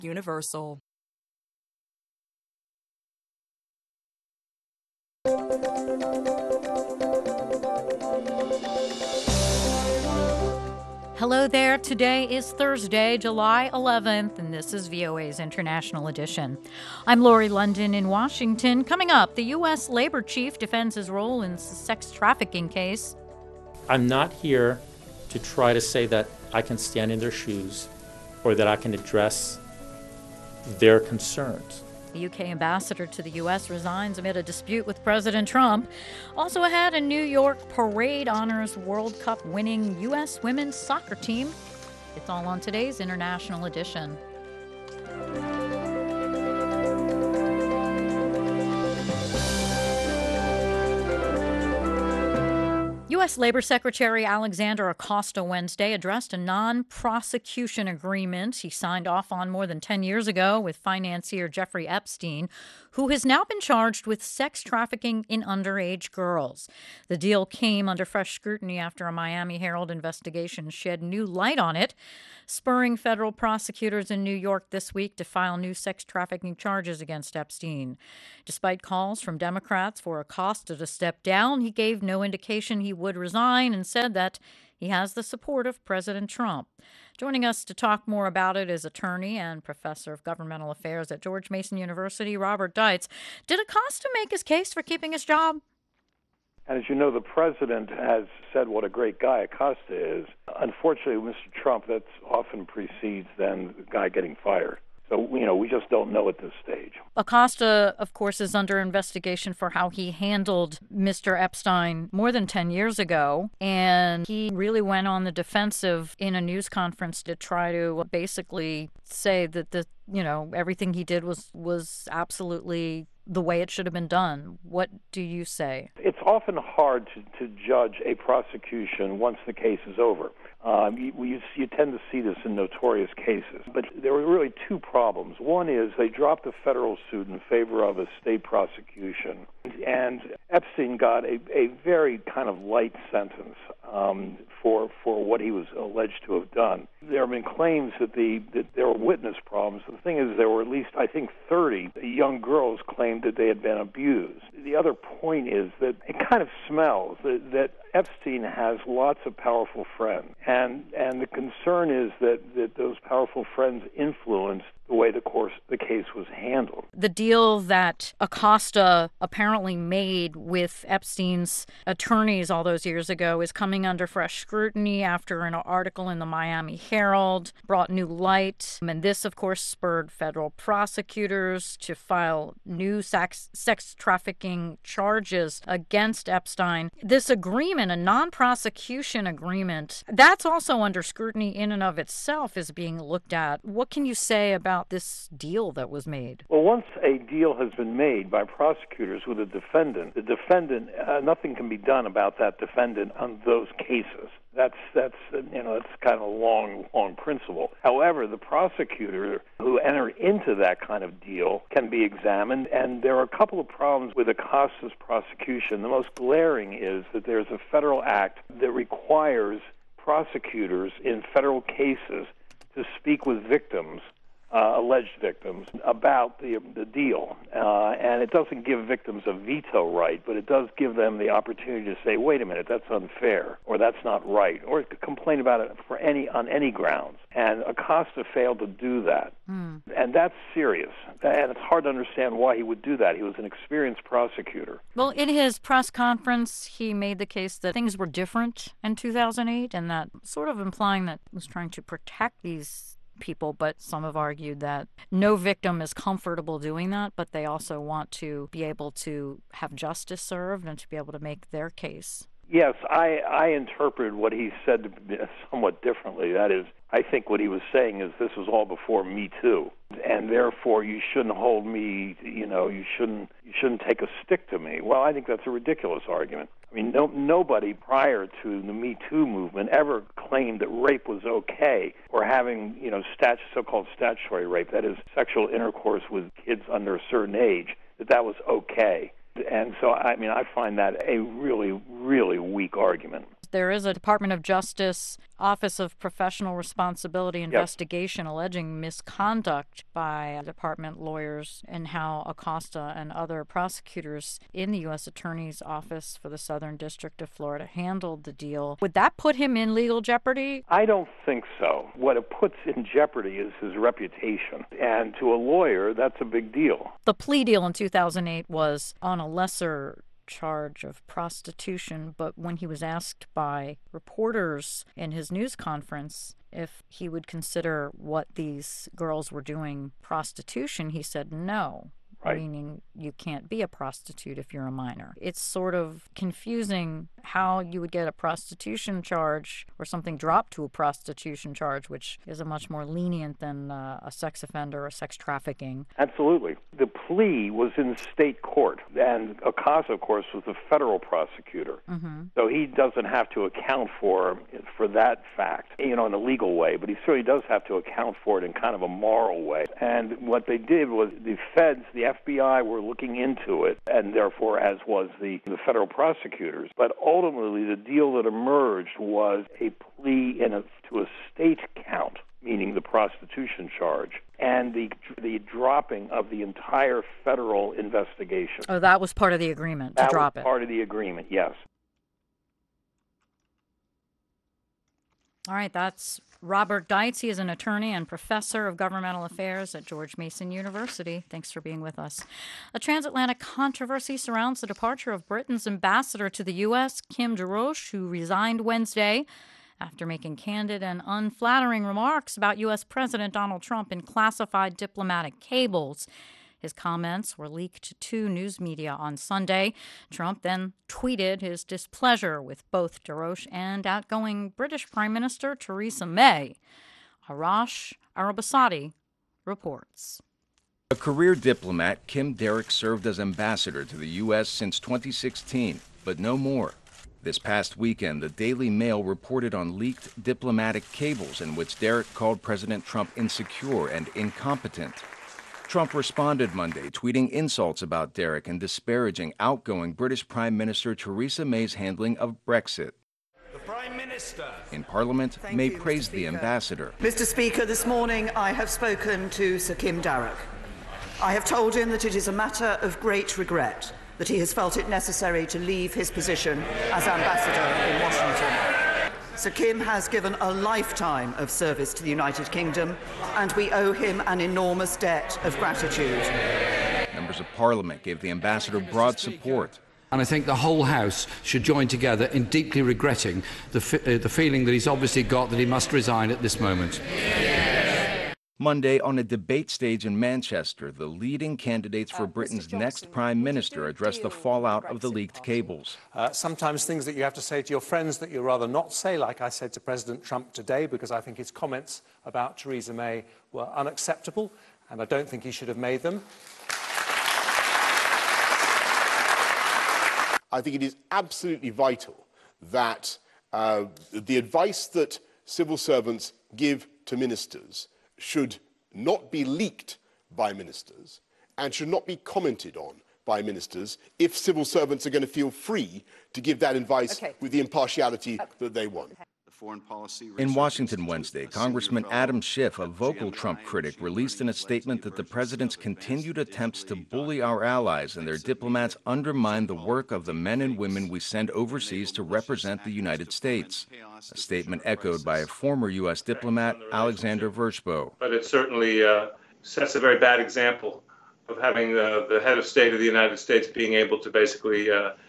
Universal. Hello there. Today is Thursday, July 11th, and this is VOA's International Edition. I'm Lori London in Washington. Coming up, the U.S. labor chief defends his role in the sex trafficking case. I'm not here to try to say that I can stand in their shoes or that I can address their concerns. The UK ambassador to the U.S. resigns amid a dispute with President Trump. Also ahead, a New York parade honors World Cup winning U.S. women's soccer team. It's all on today's International Edition. U.S. Labor Secretary Alexander Acosta Wednesday addressed a non-prosecution agreement he signed off on more than 10 years ago with financier Jeffrey Epstein, who has now been charged with sex trafficking in underage girls. The deal came under fresh scrutiny after a Miami Herald investigation shed new light on it, spurring federal prosecutors in New York this week to file new sex trafficking charges against Epstein. Despite calls from Democrats for Acosta to step down, he gave no indication he would resign and said that he has the support of President Trump. Joining us to talk more about it is attorney and professor of governmental affairs at George Mason University, Robert Deitz. Did Acosta make his case for keeping his job? And as you know, the president has said what a great guy Acosta is. Unfortunately, with Mr. Trump, that often precedes then the guy getting fired. So, we just don't know at this stage. Acosta, of course, is under investigation for how he handled Mr. Epstein more than 10 years ago. And he really went on the defensive in a news conference to try to basically say that everything he did was absolutely the way it should have been done. What do you say? It's often hard to judge a prosecution once the case is over. You tend to see this in notorious cases. But there were really two problems. One is they dropped the federal suit in favor of a state prosecution. And Epstein got a very kind of light sentence for what he was alleged to have done. There have been claims that there were witness problems. The thing is, there were at least, I think, 30 young girls claimed that they had been abused. The other point is that it kind of smells that Epstein has lots of powerful friends, and the concern is that those powerful friends influenced the way the case was handled. The deal that Acosta apparently made with Epstein's attorneys all those years ago is coming under fresh scrutiny after an article in the Miami Herald brought new light. And this, of course, spurred federal prosecutors to file new sex trafficking charges against Epstein. This agreement, a non-prosecution agreement, that's also under scrutiny in and of itself is being looked at. What can you say about this deal that was made? Well, once a deal has been made by prosecutors with the defendant, nothing can be done about that defendant on those cases. That's kind of a long principle. However, the prosecutor who entered into that kind of deal can be examined, and there are a couple of problems with Acosta's prosecution. The most glaring is that there's a federal act that requires prosecutors in federal cases to speak with victims, alleged victims, about the deal. And it doesn't give victims a veto right, but it does give them the opportunity to say, wait a minute, that's unfair, or that's not right, or complain about it on any grounds. And Acosta failed to do that. And that's serious. And it's hard to understand why he would do that. He was an experienced prosecutor. Well, in his press conference, he made the case that things were different in 2008, and that sort of implying that he was trying to protect these people, but some have argued that no victim is comfortable doing that, but they also want to be able to have justice served and to be able to make their case. Yes, I interpreted what he said somewhat differently. That is, I think what he was saying is this was all before Me Too, and therefore you shouldn't hold me, you shouldn't take a stick to me. Well, I think that's a ridiculous argument. I mean, nobody prior to the Me Too movement ever claimed that rape was okay, or having, so-called statutory rape, that is, sexual intercourse with kids under a certain age, that was okay. And so, I find that a really, really weak argument. There is a Department of Justice Office of Professional Responsibility investigation alleging misconduct by department lawyers and how Acosta and other prosecutors in the U.S. Attorney's Office for the Southern District of Florida handled the deal. Would that put him in legal jeopardy? I don't think so. What it puts in jeopardy is his reputation. And to a lawyer, that's a big deal. The plea deal in 2008 was on a lesser charge of prostitution, but when he was asked by reporters in his news conference if he would consider what these girls were doing prostitution, he said no. Right. Meaning you can't be a prostitute if you're a minor. It's sort of confusing how you would get a prostitution charge or something dropped to a prostitution charge, which is a much more lenient than a sex offender or sex trafficking. Absolutely. The plea was in state court, and Acosta, of course, was the federal prosecutor. Mm-hmm. So he doesn't have to account for that fact, in a legal way, but he certainly does have to account for it in kind of a moral way. And what they did was the feds, the FBI, were looking into it, and therefore, as was the federal prosecutors. But ultimately, the deal that emerged was a plea to a state count, meaning the prostitution charge, and the dropping of the entire federal investigation. Oh, that was part of the agreement, to drop it. That was part of the agreement, yes. All right, that's Robert Deitz. He is an attorney and professor of governmental affairs at George Mason University. Thanks for being with us. A transatlantic controversy surrounds the departure of Britain's ambassador to the U.S., Kim DeRoche, who resigned Wednesday after making candid and unflattering remarks about U.S. President Donald Trump in classified diplomatic cables. His comments were leaked to 2 news media on Sunday. Trump then tweeted his displeasure with both DeRoche and outgoing British Prime Minister Theresa May. Arash Arabasadi reports. A career diplomat, Kim Derrick served as ambassador to the U.S. since 2016, but no more. This past weekend, the Daily Mail reported on leaked diplomatic cables in which Derrick called President Trump insecure and incompetent. Trump responded Monday, tweeting insults about Derrick and disparaging outgoing British Prime Minister Theresa May's handling of Brexit. The Prime Minister. In Parliament, May praised the ambassador. Mr. Speaker, this morning I have spoken to Sir Kim Darroch. I have told him that it is a matter of great regret that he has felt it necessary to leave his position as ambassador in Washington. Sir Kim has given a lifetime of service to the United Kingdom, and we owe him an enormous debt of gratitude. Members of Parliament gave the ambassador broad support. And I think the whole House should join together in deeply regretting the feeling that he's obviously got that he must resign at this moment. Monday, on a debate stage in Manchester, the leading candidates for Britain's next Prime Minister addressed the fallout of the leaked cables. Sometimes things that you have to say to your friends that you'd rather not say, like I said to President Trump today, because I think his comments about Theresa May were unacceptable, and I don't think he should have made them. I think it is absolutely vital that the advice that civil servants give to ministers should not be leaked by ministers and should not be commented on by ministers if civil servants are going to feel free to give that advice with the impartiality that they want. In Washington Wednesday, Congressman Adam Schiff, a vocal Trump critic, released in a statement that the president's continued attempts to bully our allies and their diplomats undermine the work of the men and women we send overseas to represent the United States. A statement echoed by a former U.S. diplomat, Alexander Vershbow. But it certainly sets a very bad example of having the head of state of the United States being able to basically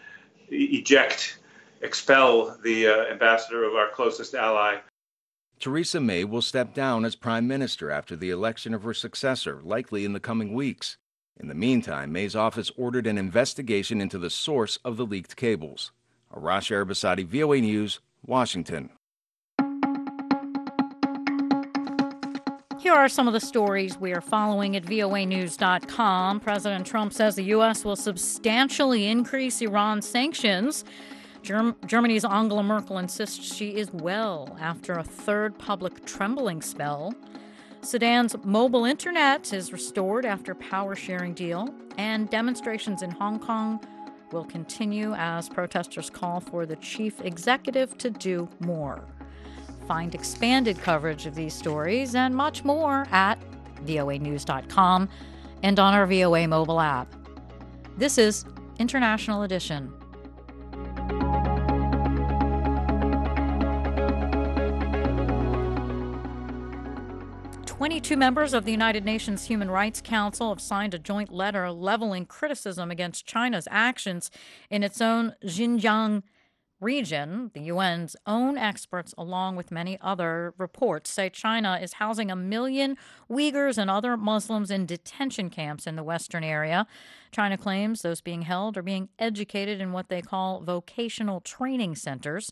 expel the ambassador of our closest ally. Theresa May will step down as prime minister after the election of her successor, likely in the coming weeks. In the meantime, May's office ordered an investigation into the source of the leaked cables. Arash Arabasadi, VOA News, Washington. Here are some of the stories we are following at voanews.com. President Trump says the U.S. will substantially increase Iran's sanctions. Germany's Angela Merkel insists she is well after a third public trembling spell. Sudan's mobile internet is restored after power sharing deal. And demonstrations in Hong Kong will continue as protesters call for the chief executive to do more. Find expanded coverage of these stories and much more at voanews.com and on our VOA mobile app. This is International Edition. "22 members of the United Nations Human Rights Council have signed a joint letter leveling criticism against China's actions in its own Xinjiang region. The UN's own experts, along with many other reports, say China is housing 1 million Uyghurs and other Muslims in detention camps in the western area. China claims those being held are being educated in what they call vocational training centers.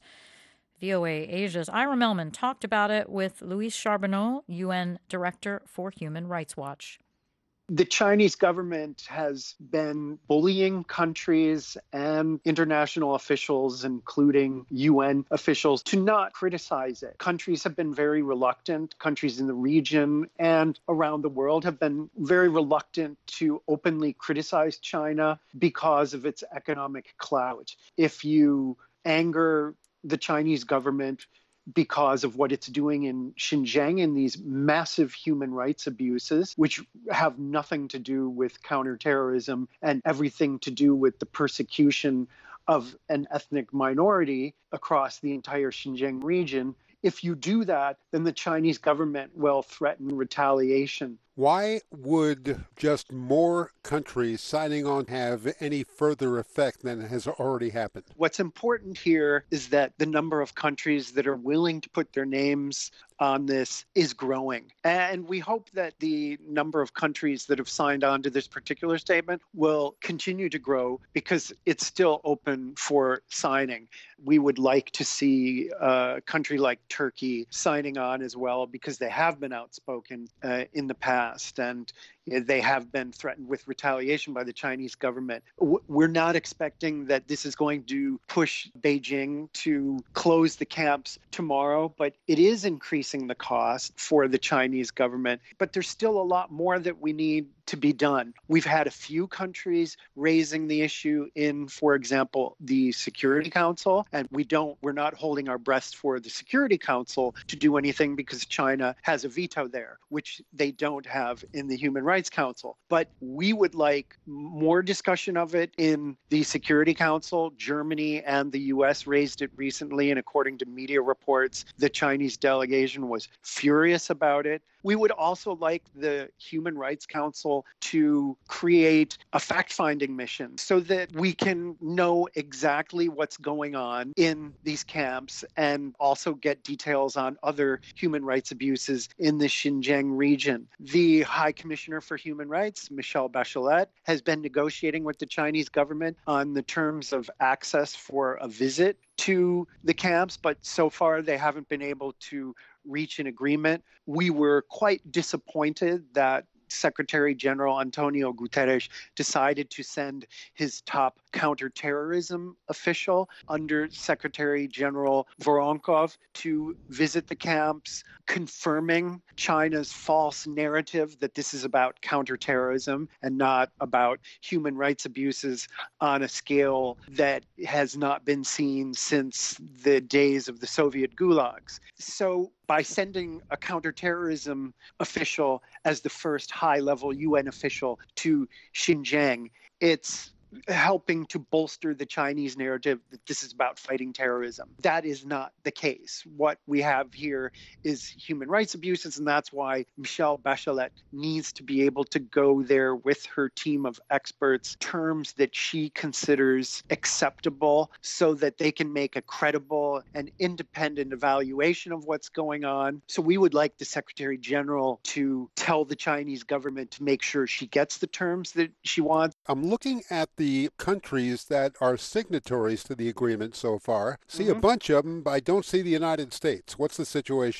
VOA Asia's Ira Melman talked about it with Louise Charbonneau, UN Director for Human Rights Watch. The Chinese government has been bullying countries and international officials, including UN officials, to not criticize it. Countries have been very reluctant. Countries in the region and around the world have been very reluctant to openly criticize China because of its economic clout. If you anger the Chinese government because of what it's doing in Xinjiang in these massive human rights abuses, which have nothing to do with counterterrorism and everything to do with the persecution of an ethnic minority across the entire Xinjiang region. If you do that, then the Chinese government will threaten retaliation. Why would just more countries signing on have any further effect than has already happened? What's important here is that the number of countries that are willing to put their names on this is growing. And we hope that the number of countries that have signed on to this particular statement will continue to grow because it's still open for signing. We would like to see a country like Turkey signing on as well because they have been outspoken in the past and they have been threatened with retaliation by the Chinese government. We're not expecting that this is going to push Beijing to close the camps tomorrow, but it is increasing the cost for the Chinese government. But there's still a lot more that we need to be done. We've had a few countries raising the issue in, for example, the Security Council, and we're not holding our breath for the Security Council to do anything because China has a veto there, which they don't have in the Human Rights Council. But we would like more discussion of it in the Security Council. Germany and the US raised it recently, and according to media reports, the Chinese delegation was furious about it. We would also like the Human Rights Council to create a fact-finding mission so that we can know exactly what's going on in these camps and also get details on other human rights abuses in the Xinjiang region. The High Commissioner for Human Rights, Michelle Bachelet, has been negotiating with the Chinese government on the terms of access for a visit to the camps, but so far they haven't been able to reach an agreement. We were quite disappointed that Secretary General Antonio Guterres decided to send his top counterterrorism official, Under Secretary General Voronkov, to visit the camps, confirming China's false narrative that this is about counterterrorism and not about human rights abuses on a scale that has not been seen since the days of the Soviet gulags. So by sending a counterterrorism official as the first high-level UN official to Xinjiang, it's helping to bolster the Chinese narrative that this is about fighting terrorism. That is not the case. What we have here is human rights abuses, and that's why Michelle Bachelet needs to be able to go there with her team of experts, terms that she considers acceptable so that they can make a credible and independent evaluation of what's going on. So we would like the Secretary General to tell the Chinese government to make sure she gets the terms that she wants. I'm looking at the countries that are signatories to the agreement so far. See a bunch of them, but I don't see the United States. What's the situation there?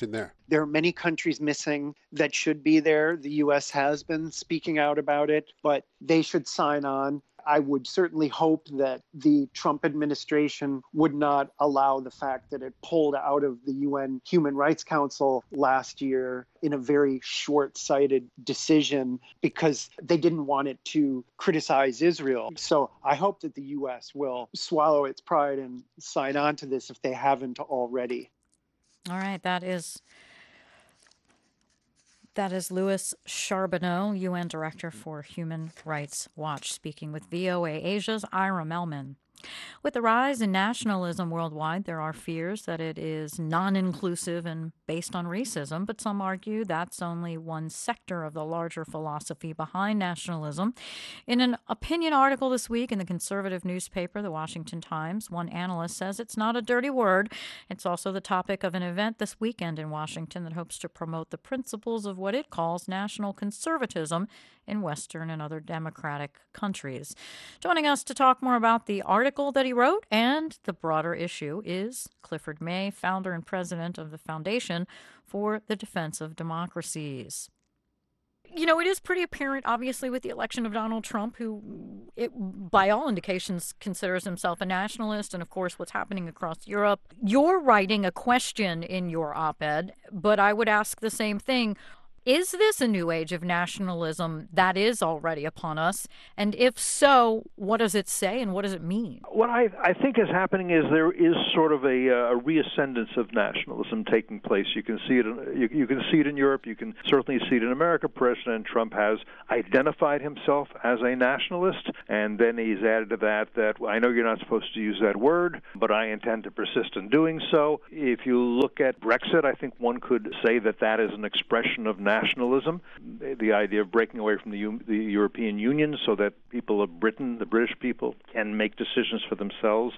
There are many countries missing that should be there. The U.S. has been speaking out about it, but they should sign on. I would certainly hope that the Trump administration would not allow the fact that it pulled out of the UN Human Rights Council last year in a very short-sighted decision because they didn't want it to criticize Israel. So I hope that the U.S. will swallow its pride and sign on to this if they haven't already. All right, that is Louis Charbonneau, UN Director for Human Rights Watch, speaking with VOA Asia's Ira Melman. With the rise in nationalism worldwide, there are fears that it is non-inclusive and based on racism, but some argue that's only one sector of the larger philosophy behind nationalism. In an opinion article this week in the conservative newspaper, The Washington Times, one analyst says it's not a dirty word. It's also the topic of an event this weekend in Washington that hopes to promote the principles of what it calls national conservatism in Western and other democratic countries. Joining us to talk more about the article that he wrote and the broader issue is Clifford May, founder and president of the Foundation for the Defense of Democracies. You know, it is pretty apparent, obviously, with the election of Donald Trump, who, by all indications, considers himself a nationalist, and, of course, what's happening across Europe. You're writing a question in your op-ed, but I would ask the same thing. Is this a new age of nationalism that is already upon us? And if so, what does it say and what does it mean? What I think is happening is there is sort of a reascendance of nationalism taking place. You can see it. You can see it in Europe. You can certainly see it in America. President Trump has identified himself as a nationalist, and then he's added to that I know you're not supposed to use that word, but I intend to persist in doing so. If you look at Brexit, I think one could say that is an expression of nationalism, the idea of breaking away from the European Union so that people of Britain, the British people, can make decisions for themselves.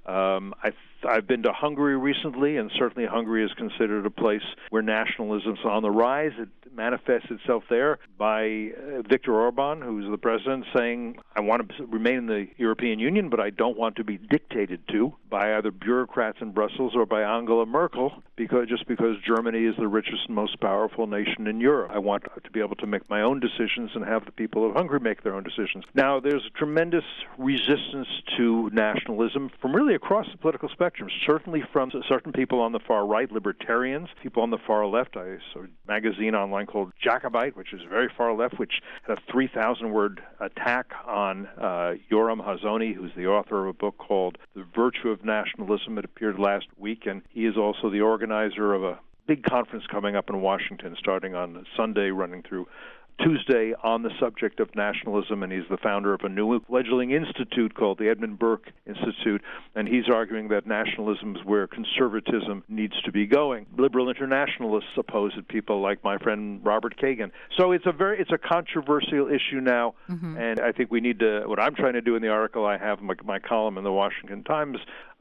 I've been to Hungary recently, and certainly Hungary is considered a place where nationalism is on the rise. It manifests itself there by Viktor Orban, who's the president, saying, I want to remain in the European Union, but I don't want to be dictated to by either bureaucrats in Brussels or by Angela Merkel, because Germany is the richest and most powerful nation in Europe. I want to be able to make my own decisions and have the people of Hungary make their own decisions. Now, there's a tremendous resistance to nationalism from really across the political spectrum, certainly from certain people on the far right, libertarians, people on the far left. I saw a magazine online called Jacobite, which is very far left, which had a 3,000-word attack on Yoram Hazony, who's the author of a book called The Virtue of Nationalism. It appeared last week, and he is also the organizer of a big conference coming up in Washington starting on Sunday, running through Tuesday, on the subject of nationalism, and he's the founder of a new fledgling institute called the Edmund Burke Institute, and he's arguing that nationalism is where conservatism needs to be going. Liberal internationalists oppose it, people like my friend Robert Kagan. So it's a controversial issue now, and I think we need to, what I'm trying to do in the article I have, my column in the Washington Times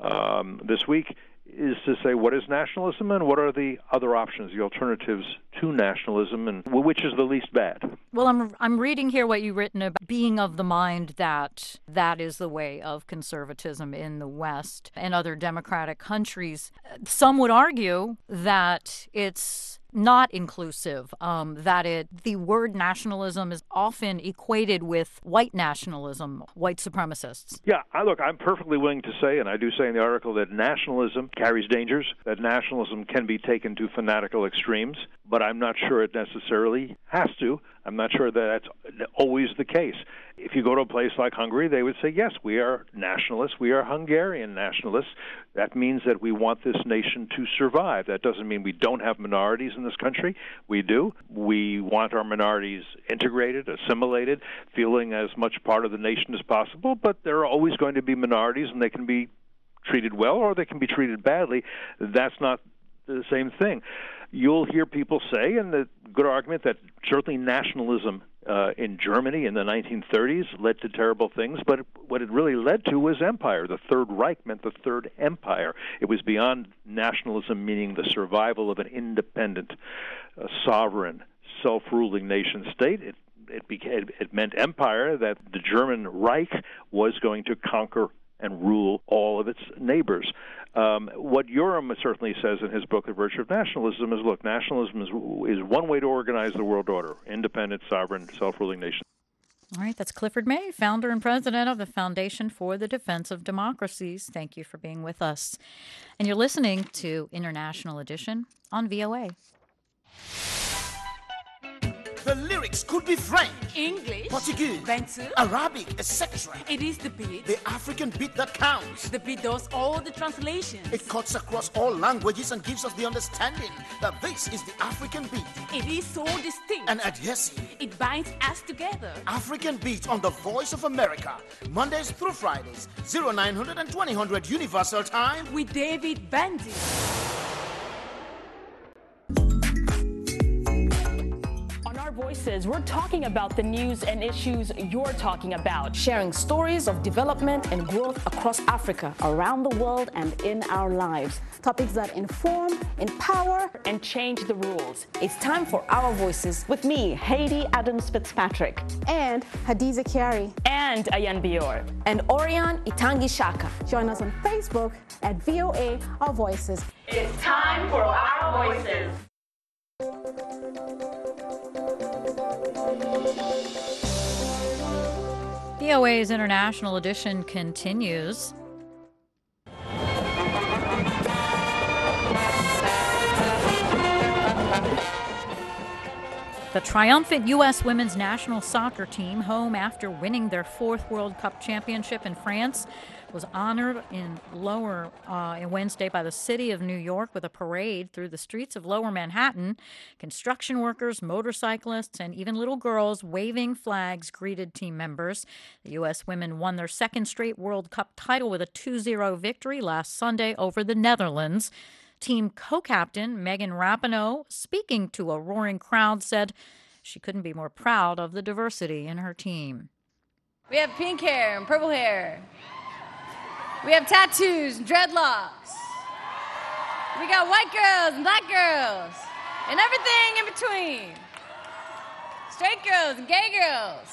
this week, is to say what is nationalism and what are the other options, the alternatives to nationalism, and which is the least bad. Well, I'm reading here what you've written about being of the mind that is the way of conservatism in the West and other democratic countries. Some would argue that it's not inclusive, that the word nationalism is often equated with white nationalism, white supremacists. Yeah, I'm perfectly willing to say, and I do say in the article, that nationalism carries dangers, that nationalism can be taken to fanatical extremes, but I'm not sure it necessarily has to. I'm not sure that that's always the case. If you go to a place like Hungary, they would say, yes, we are nationalists. We are Hungarian nationalists. That means that we want this nation to survive. That doesn't mean we don't have minorities in this country. We do. We want our minorities integrated, assimilated, feeling as much part of the nation as possible, but there are always going to be minorities, and they can be treated well or they can be treated badly. That's not the same thing. You'll hear people say, and the good argument, that certainly nationalism in Germany in the 1930s led to terrible things, but what it really led to was empire. The Third Reich meant the Third Empire. It was beyond nationalism, meaning the survival of an independent, sovereign, self-ruling nation-state. It meant empire, that the German Reich was going to conquer and rule all of its neighbors. What Urim certainly says in his book, The Virtue of Nationalism, is, look, nationalism is one way to organize the world order, independent, sovereign, self-ruling nation. All right, that's Clifford May, founder and president of the Foundation for the Defense of Democracies. Thank you for being with us. And you're listening to International Edition on VOA. The lyrics could be French, English, Portuguese, Bantu, Arabic, etc. It is the beat. The African beat that counts. The beat does all the translations. It cuts across all languages and gives us the understanding that this is the African beat. It is so distinct and adhesive. It binds us together. African beat on the Voice of America, Mondays through Fridays, 0900 and 2000 Universal Time with David Bandy. Voices, we're talking about the news and issues you're talking about, sharing stories of development and growth across Africa, around the world, and in our lives. Topics that inform, empower, and change the rules. It's time for Our Voices with me, Haiti Adams Fitzpatrick, and Hadiza Kiari, and Ayan Bior, and Orion Itangi Shaka. Join us on Facebook at VOA Our Voices. It's time for Our Voices. VOA's International Edition continues. The triumphant U.S. women's national soccer team, home after winning their fourth World Cup championship in France, was honored in Wednesday by the city of New York with a parade through the streets of Lower Manhattan. Construction workers, motorcyclists, and even little girls waving flags greeted team members. The U.S. women won their second straight World Cup title with a 2-0 victory last Sunday over the Netherlands. Team co-captain Megan Rapinoe, speaking to a roaring crowd, said she couldn't be more proud of the diversity in her team. We have pink hair and purple hair. We have tattoos and dreadlocks. We got white girls and black girls and everything in between. Straight girls and gay girls.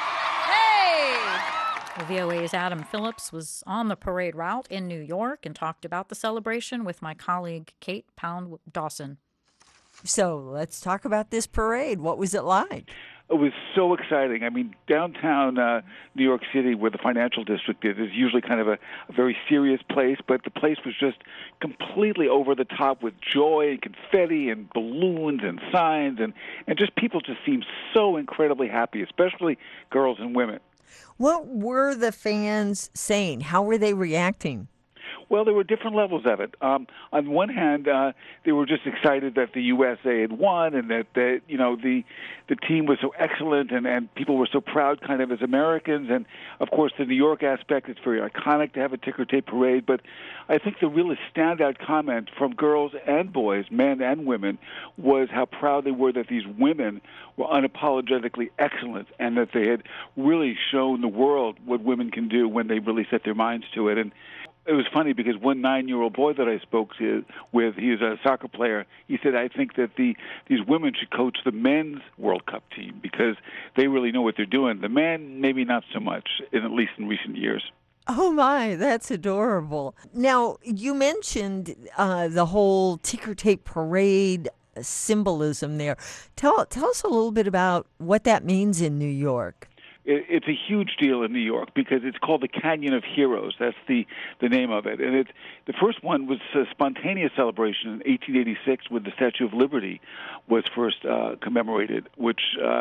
Hey! Well, VOA's Adam Phillips was on the parade route in New York and talked about the celebration with my colleague Kate Pound-Dawson. So let's talk about this parade. What was it like? It was so exciting. I mean, downtown New York City, where the financial district is usually kind of a very serious place, but the place was just completely over the top with joy and confetti and balloons and signs, and just people just seemed so incredibly happy, especially girls and women. What were the fans saying? How were they reacting? Well, there were different levels of it. On one hand, they were just excited that the USA had won, and that the team was so excellent, and people were so proud, kind of as Americans. And of course, the New York aspect, it's very iconic to have a ticker tape parade. But I think the really standout comment from girls and boys, men and women, was how proud they were that these women were unapologetically excellent, and that they had really shown the world what women can do when they really set their minds to it. And it was funny because one 9-year-old boy that I spoke with, he is a soccer player, he said, I think that these women should coach the men's World Cup team because they really know what they're doing. The men, maybe not so much, at least in recent years. Oh, my, that's adorable. Now, you mentioned the whole ticker tape parade symbolism there. Tell us a little bit about what that means in New York. It's a huge deal in New York because it's called the Canyon of Heroes. That's the name of it. And the first one was a spontaneous celebration in 1886 when the Statue of Liberty was first commemorated, but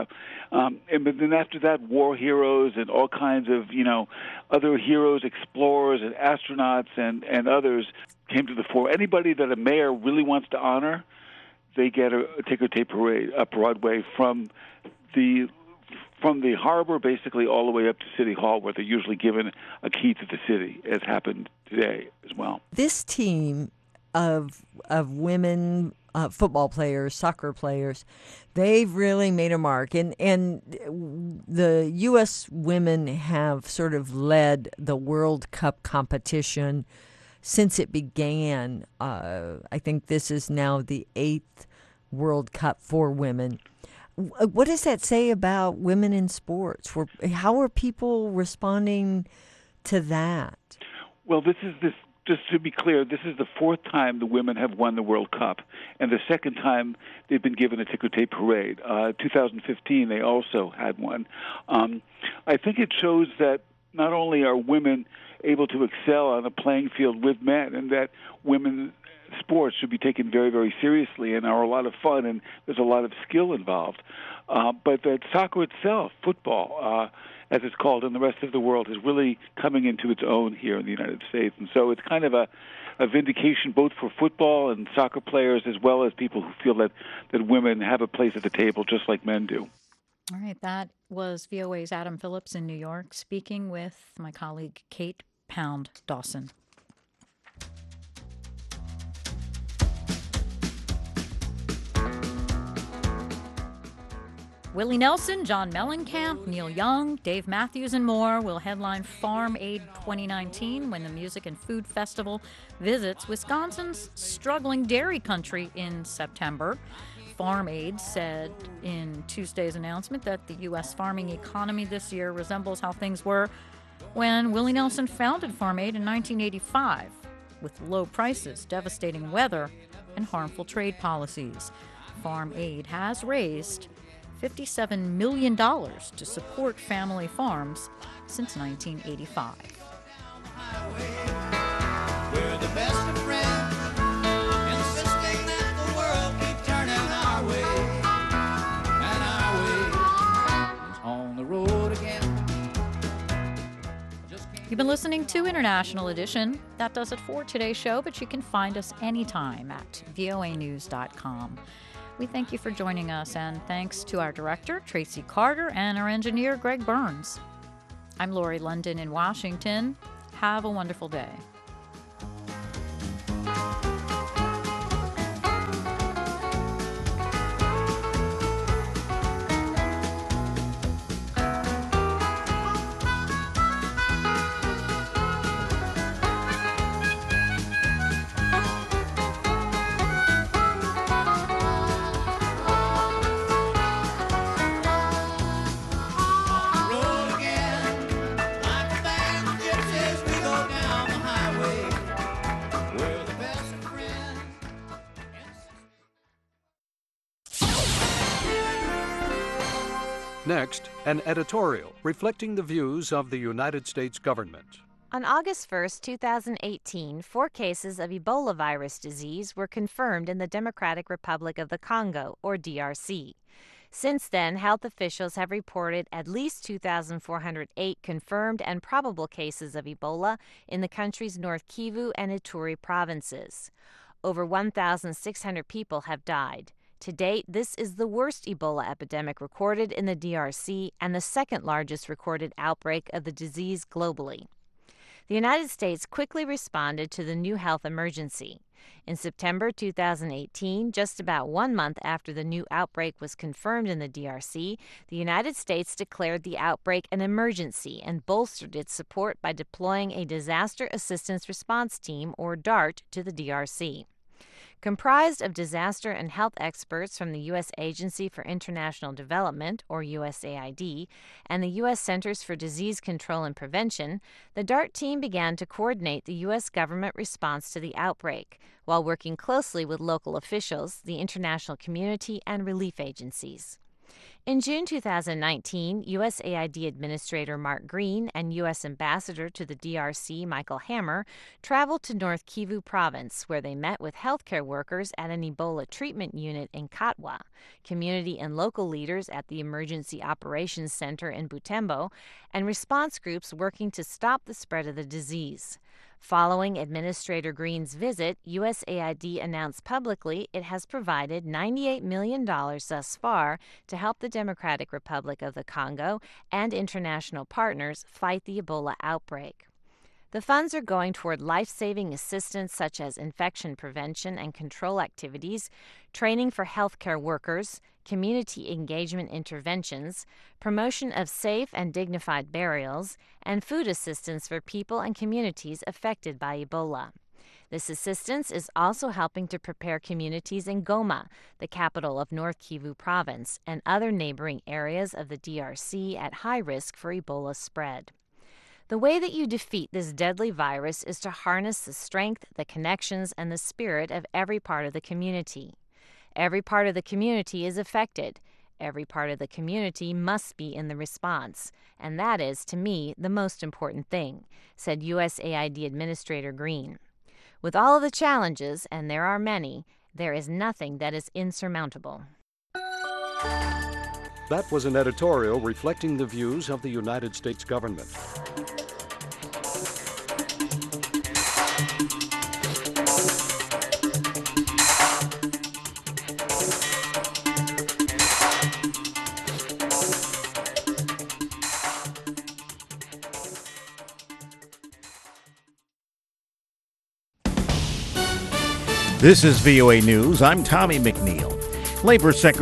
then after that, war heroes and all kinds of, other heroes, explorers and astronauts and others came to the fore. Anybody that a mayor really wants to honor, they get a ticker tape parade up Broadway from the harbor basically all the way up to City Hall, where they're usually given a key to the city, as happened today as well. This team of women football players, soccer players, they've really made a mark. And the U.S. women have sort of led the World Cup competition since it began. I think this is now the 8th World Cup for women. What does that say about women in sports? How are people responding to that? Well, this is this just to be clear, this is the fourth time the women have won the World Cup, and the second time they've been given a ticker tape parade. 2015, they also had one. I think it shows that not only are women able to excel on a playing field with men, and that women sports should be taken very, very seriously and are a lot of fun, and there's a lot of skill involved, but that soccer itself, football, as it's called in the rest of the world, is really coming into its own here in the United States. And so it's kind of a vindication both for football and soccer players, as well as people who feel that women have a place at the table just like men do. All right, that was VOA's Adam Phillips in New York, speaking with my colleague Kate Pound Dawson. Willie Nelson, John Mellencamp, Neil Young, Dave Matthews, and more will headline Farm Aid 2019 when the Music and Food Festival visits Wisconsin's struggling dairy country in September. Farm Aid said in Tuesday's announcement that the U.S. farming economy this year resembles how things were when Willie Nelson founded Farm Aid in 1985, with low prices, devastating weather, and harmful trade policies. Farm Aid has raised $57 million to support family farms since 1985. We're the best of friends, insisting that the world keep turning our way, and our way is on the road again. You've been listening to International Edition. That does it for today's show, but you can find us anytime at voanews.com. We thank you for joining us, and thanks to our director, Tracy Carter, and our engineer, Greg Burns. I'm Lori London in Washington. Have a wonderful day. Next, an editorial reflecting the views of the United States government. On August 1, 2018, 4 cases of Ebola virus disease were confirmed in the Democratic Republic of the Congo, or DRC. Since then, health officials have reported at least 2,408 confirmed and probable cases of Ebola in the country's North Kivu and Ituri provinces. Over 1,600 people have died. To date, this is the worst Ebola epidemic recorded in the DRC and the second largest recorded outbreak of the disease globally. The United States quickly responded to the new health emergency. In September 2018, just about 1 month after the new outbreak was confirmed in the DRC, the United States declared the outbreak an emergency and bolstered its support by deploying a Disaster Assistance Response Team, or DART, to the DRC. Comprised of disaster and health experts from the U.S. Agency for International Development, or USAID, and the U.S. Centers for Disease Control and Prevention, the DART team began to coordinate the U.S. government response to the outbreak, while working closely with local officials, the international community, and relief agencies. In June 2019, USAID Administrator Mark Green and U.S. Ambassador to the DRC, Michael Hammer, traveled to North Kivu Province, where they met with healthcare workers at an Ebola treatment unit in Katwa, community and local leaders at the Emergency Operations Center in Butembo, and response groups working to stop the spread of the disease. Following Administrator Green's visit, USAID announced publicly it has provided $98 million thus far to help the Democratic Republic of the Congo and international partners fight the Ebola outbreak. The funds are going toward life-saving assistance such as infection prevention and control activities, training for healthcare workers, community engagement interventions, promotion of safe and dignified burials, and food assistance for people and communities affected by Ebola. This assistance is also helping to prepare communities in Goma, the capital of North Kivu Province, and other neighboring areas of the DRC at high risk for Ebola spread. The way that you defeat this deadly virus is to harness the strength, the connections, and the spirit of every part of the community. Every part of the community is affected. Every part of the community must be in the response. And that is, to me, the most important thing, said USAID Administrator Green. With all of the challenges, and there are many, there is nothing that is insurmountable. That was an editorial reflecting the views of the United States government. This is VOA News. I'm Tommy McNeil. Labor Secretary